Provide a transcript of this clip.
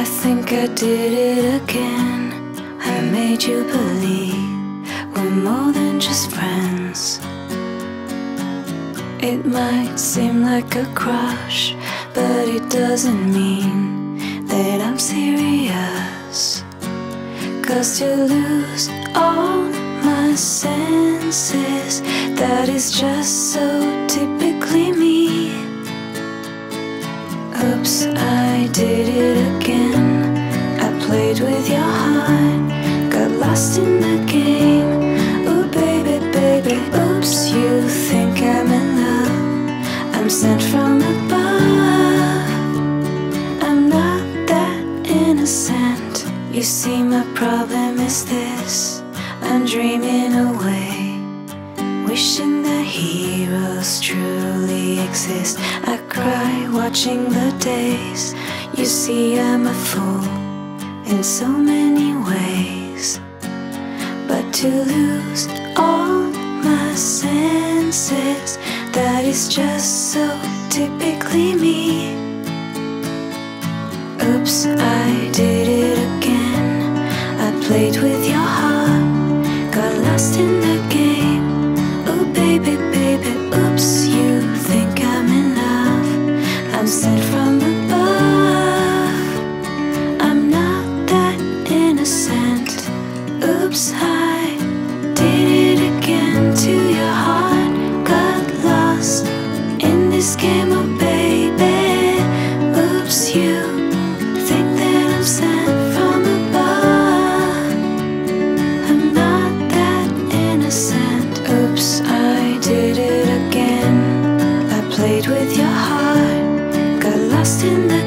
I think I did it again. I made you believe we're more than just friends. It might seem like a crush, but it doesn't mean that I'm serious. 'Cause to lose all my senses, that is just so typically me. Oops, I did it again. I played with your heart, got lost in the game. Ooh baby, baby, oops, you think I'm in love. I'm sent from above. I'm not that innocent. You see, my problem is this: I'm dreaming away, wishing that heroes truly exist. I cry watching the days. You see, I'm a fool in so many ways. But to lose all my senses, that is just so typically me. Oops, I did it again. I played with your heart, got lost in the game. Oh baby, baby, oops, you think I'm in love. I'm sent from above. I'm not that innocent. Oops, I did it again. To your heart, got lost in this game, oh baby. Oops, you think that I'm sent from above. I'm not that innocent. Oops, I did it again. I played with your heart, got lost in the